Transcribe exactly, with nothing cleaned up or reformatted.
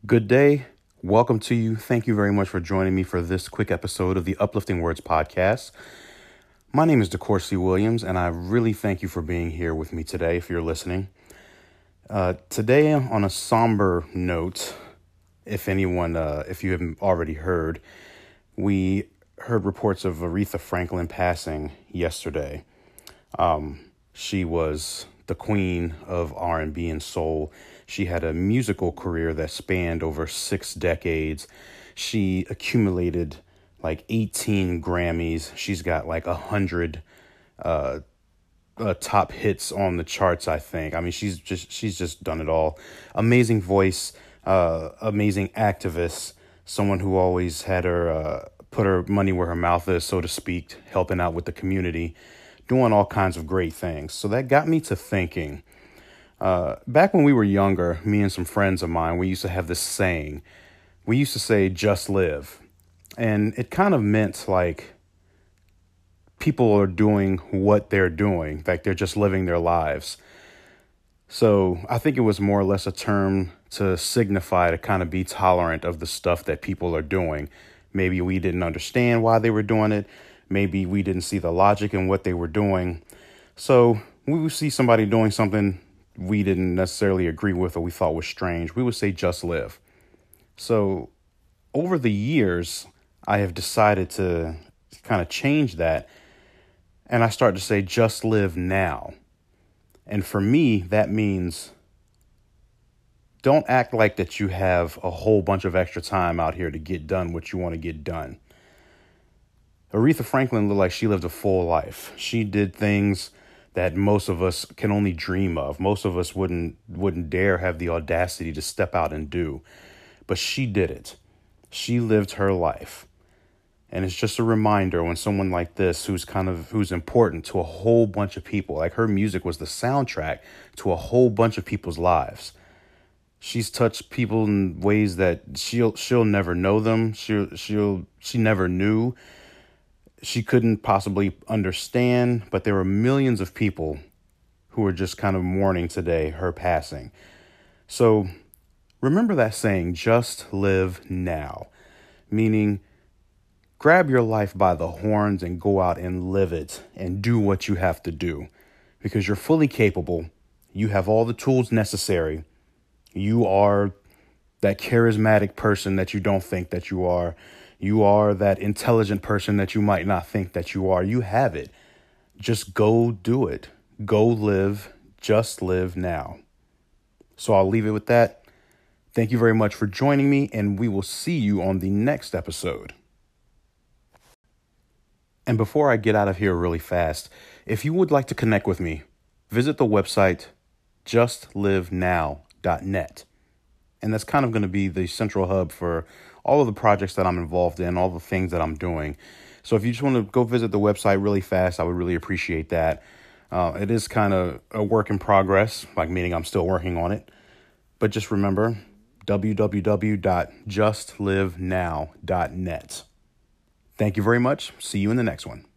Good day. Welcome to you. Thank you very much for joining me for this quick episode of the Uplifting Words podcast. My name is DeCourcy Williams, and I really thank you for being here with me today if you're listening. Uh, today, on a somber note, if anyone, uh, if you haven't already heard, we heard reports of Aretha Franklin passing yesterday. Um, she was the queen of R and B and soul. She had a musical career that spanned over six decades. She accumulated like eighteen Grammys. She's got like a hundred uh, uh, top hits on the charts, I think. I mean, she's just she's just done it all. Amazing voice, uh, amazing activist, someone who always had her uh, put her money where her mouth is, so to speak, helping out with the community, doing all kinds of great things. So that got me to thinking. Uh, back when we were younger, me and some friends of mine, we used to have this saying. We used to say, just live. And it kind of meant like people are doing what they're doing, like they're just living their lives. So I think it was more or less a term to signify to kind of be tolerant of the stuff that people are doing. Maybe we didn't understand why they were doing it. Maybe we didn't see the logic in what they were doing. So when we see somebody doing something we didn't necessarily agree with or we thought was strange, we would say just live. So over the years, I have decided to kind of change that. And I start to say just live now. And for me, that means don't act like that you have a whole bunch of extra time out here to get done what you want to get done. Aretha Franklin looked like she lived a full life. She did things that most of us can only dream of. Most of us wouldn't wouldn't dare have the audacity to step out and do. But she did it. She lived her life. And it's just a reminder when someone like this, who's kind of who's important to a whole bunch of people, like her music was the soundtrack to a whole bunch of people's lives. She's touched people in ways that she'll she'll never know them. She'll she'll she never knew. She couldn't possibly understand, but there were millions of people who are just kind of mourning today her passing. So remember that saying, just live now, meaning grab your life by the horns and go out and live it and do what you have to do because you're fully capable. You have all the tools necessary. You are that charismatic person that you don't think that you are. You are that intelligent person that you might not think that you are. You have it. Just go do it. Go live. Just live now. So I'll leave it with that. Thank you very much for joining me, and we will see you on the next episode. And before I get out of here really fast, if you would like to connect with me, visit the website just live now dot net. And that's kind of going to be the central hub for all of the projects that I'm involved in, all the things that I'm doing. So if you just want to go visit the website really fast, I would really appreciate that. Uh, it is kind of a work in progress, like meaning I'm still working on it. But just remember, w w w dot just live now dot net. Thank you very much. See you in the next one.